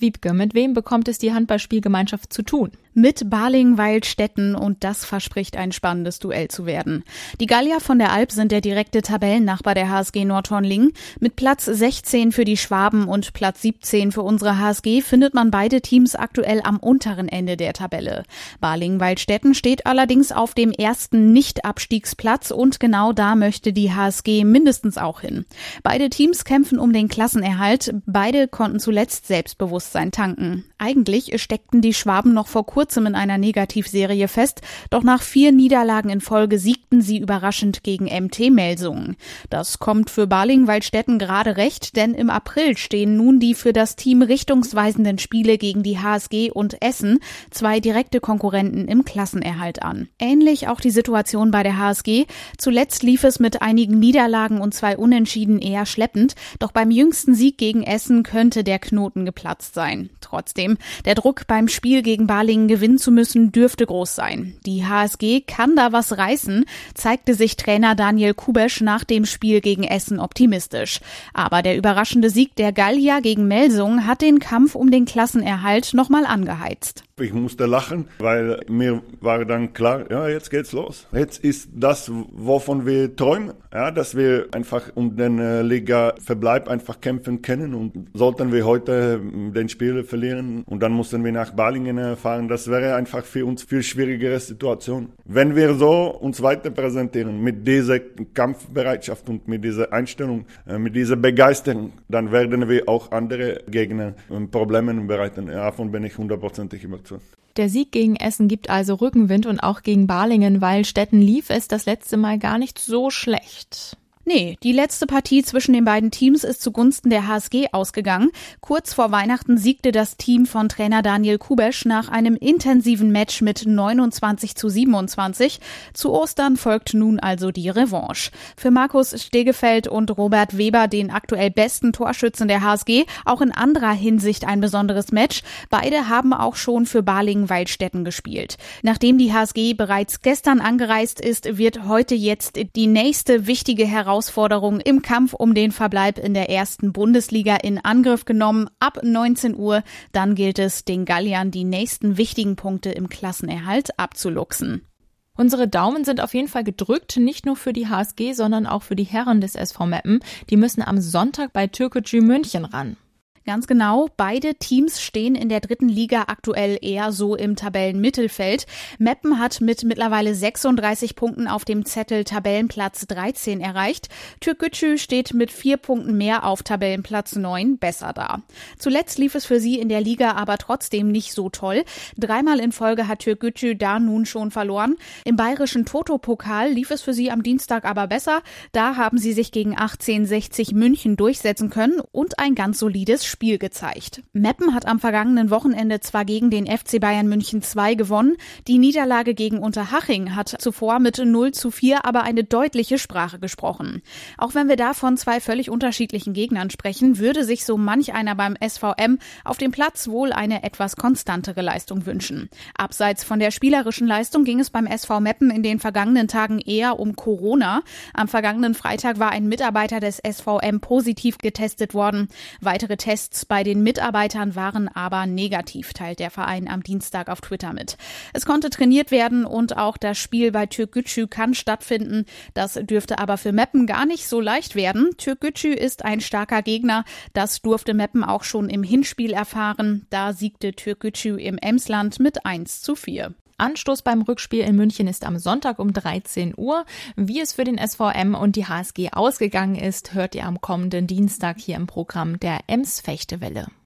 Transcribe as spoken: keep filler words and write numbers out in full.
Wiebke, mit wem bekommt es die Handballspielgemeinschaft zu tun? Mit Balingen-Weilstätten, und das verspricht ein spannendes Duell zu werden. Die Gallier von der Alp sind der direkte Tabellennachbar der H S G Nordhorn-Lingen. Mit Platz sechzehn für die Schwaben und Platz siebzehn für unsere H S G findet man beide Teams aktuell am unteren Ende der Tabelle. Balingen-Weilstätten steht allerdings auf dem ersten Nicht-Abstiegsplatz und genau da möchte die H S G mindestens auch hin. Beide Teams kämpfen um den Klassenerhalt. Beide konnten zuletzt Selbstbewusstsein tanken. Eigentlich steckten die Schwaben noch vor kurzem in einer Negativserie fest, doch nach vier Niederlagen in Folge siegten sie überraschend gegen M T Melsungen. Das kommt für Balingen-Weilstätten gerade recht, denn im April stehen nun die für das Team richtungsweisenden Spiele gegen die H S G und Essen, zwei direkte Konkurrenten im Klassenerhalt an. Ähnlich auch die Situation bei der H S G. Zuletzt lief es mit einigen Niederlagen und zwei Unentschieden eher schleppend, doch beim jüngsten Sieg gegen Essen könnte der Knoten geplatzt sein. Trotzdem, der Druck beim Spiel gegen Balingen gewinnen zu müssen, dürfte groß sein. Die H S G kann da was reißen, zeigte sich Trainer Daniel Kubesch nach dem Spiel gegen Essen optimistisch. Aber der überraschende Sieg der Gallier gegen Melsungen hat den Kampf um den Klassenerhalt nochmal angeheizt. Ich musste lachen, weil mir war dann klar, ja, jetzt geht's los. Jetzt ist das, wovon wir träumen, ja, dass wir einfach um den äh, Liga-Verbleib einfach kämpfen können, und sollten wir heute den Spiel verlieren und dann mussten wir nach Balingen äh, fahren, das wäre einfach für uns viel schwierigere Situation. Wenn wir so uns weiter präsentieren mit dieser Kampfbereitschaft und mit dieser Einstellung, äh, mit dieser Begeisterung, dann werden wir auch andere Gegner äh, Probleme bereiten. Ja, davon bin ich hundertprozentig überzeugt. Der Sieg gegen Essen gibt also Rückenwind, und auch gegen Balingen-Weilstätten lief es das letzte Mal gar nicht so schlecht. Nee, die letzte Partie zwischen den beiden Teams ist zugunsten der H S G ausgegangen. Kurz vor Weihnachten siegte das Team von Trainer Daniel Kubesch nach einem intensiven Match mit neunundzwanzig zu siebenundzwanzig. Zu Ostern folgt nun also die Revanche. Für Markus Stegefeld und Robert Weber, den aktuell besten Torschützen der H S G, auch in anderer Hinsicht ein besonderes Match. Beide haben auch schon für Balingen-Weilstätten gespielt. Nachdem die H S G bereits gestern angereist ist, wird heute jetzt die nächste wichtige Herausforderung Herausforderung im Kampf um den Verbleib in der ersten Bundesliga in Angriff genommen. Ab neunzehn Uhr, dann gilt es, den Galliern die nächsten wichtigen Punkte im Klassenerhalt abzuluxen. Unsere Daumen sind auf jeden Fall gedrückt, nicht nur für die H S G, sondern auch für die Herren des S V Meppen. Die müssen am Sonntag bei Türkgücü München ran. Ganz genau, beide Teams stehen in der dritten Liga aktuell eher so im Tabellenmittelfeld. Meppen hat mit mittlerweile sechsunddreißig Punkten auf dem Zettel Tabellenplatz dreizehn erreicht. Türkgücü steht mit vier Punkten mehr auf Tabellenplatz neun besser da. Zuletzt lief es für sie in der Liga aber trotzdem nicht so toll. Dreimal in Folge hat Türkgücü da nun schon verloren. Im bayerischen Toto-Pokal lief es für sie am Dienstag aber besser. Da haben sie sich gegen achtzehnhundertsechzig München durchsetzen können und ein ganz solides Spiel gezeigt. Meppen hat am vergangenen Wochenende zwar gegen den F C Bayern München zwei gewonnen, die Niederlage gegen Unterhaching hat zuvor mit null zu vier aber eine deutliche Sprache gesprochen. Auch wenn wir da von zwei völlig unterschiedlichen Gegnern sprechen, würde sich so manch einer beim S V M auf dem Platz wohl eine etwas konstantere Leistung wünschen. Abseits von der spielerischen Leistung ging es beim S V Meppen in den vergangenen Tagen eher um Corona. Am vergangenen Freitag war ein Mitarbeiter des S V M positiv getestet worden. Weitere Tests bei den Mitarbeitern waren aber negativ, teilt der Verein am Dienstag auf Twitter mit. Es konnte trainiert werden und auch das Spiel bei Türkgücü kann stattfinden. Das dürfte aber für Meppen gar nicht so leicht werden. Türkgücü ist ein starker Gegner. Das durfte Meppen auch schon im Hinspiel erfahren. Da siegte Türkgücü im Emsland mit eins zu vier. Anstoß beim Rückspiel in München ist am Sonntag um dreizehn Uhr. Wie es für den S V M und die H S G ausgegangen ist, hört ihr am kommenden Dienstag hier im Programm der Ems Fechtewelle.